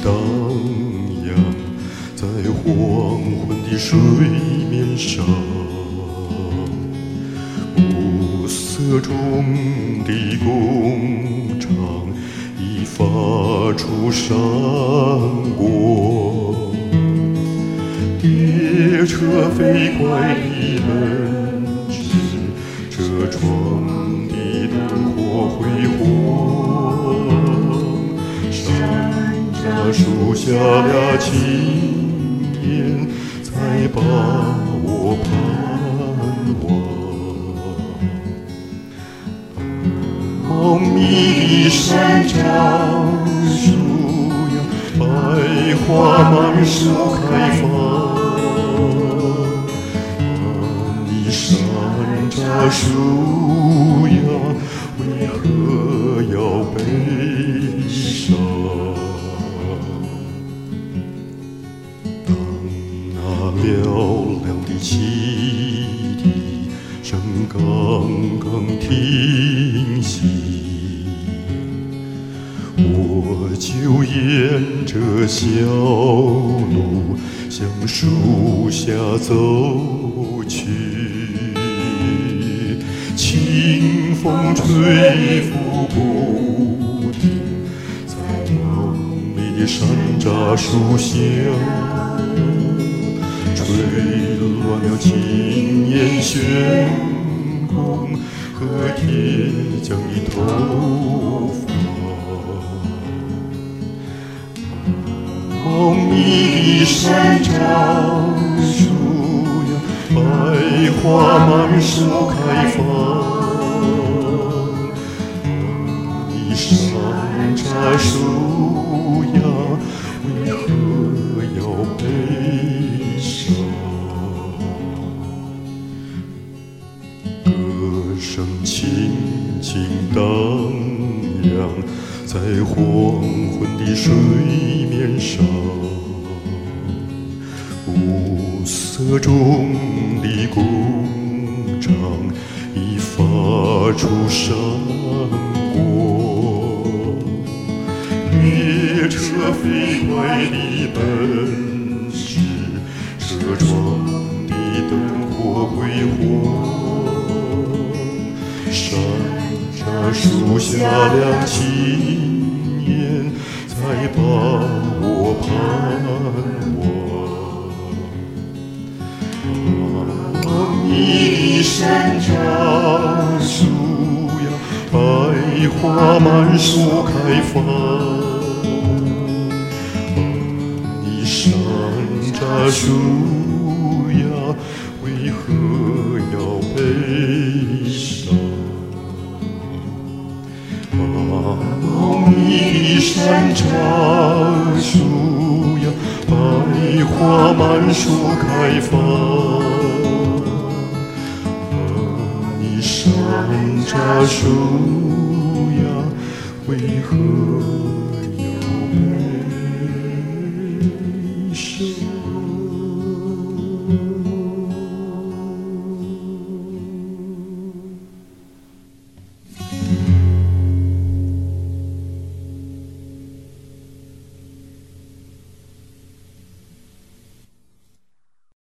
荡漾在黄昏的水面上，暮色中的工厂已发出闪光，列车飞快地奔驰，车窗的灯火辉煌，山楂树下俩青年才把我盼望。茂密的山楂树呀，百花满树开放。你山楂树呀，为何要悲伤？当那嘹亮的汽笛声刚刚停息，我就沿着小路向树下走去，清风吹拂不停，在茂密的山楂树下，吹乱了青烟旋风和铁匠的头发。茂密的山楂树呀，百花满树开放。你山楂树呀，为何要悲伤？歌声轻轻荡漾在黄昏的水面上，暮色中的工厂已发出闪光，列车飞快地奔驰，车窗的灯火辉煌，山楂树下俩青年才把我盼望。茂密的山楂树呀，百花满树开放。你山楂树呀，为何要悲伤？茂密的山楂树呀，百花满树开放。你山楂树呀，为何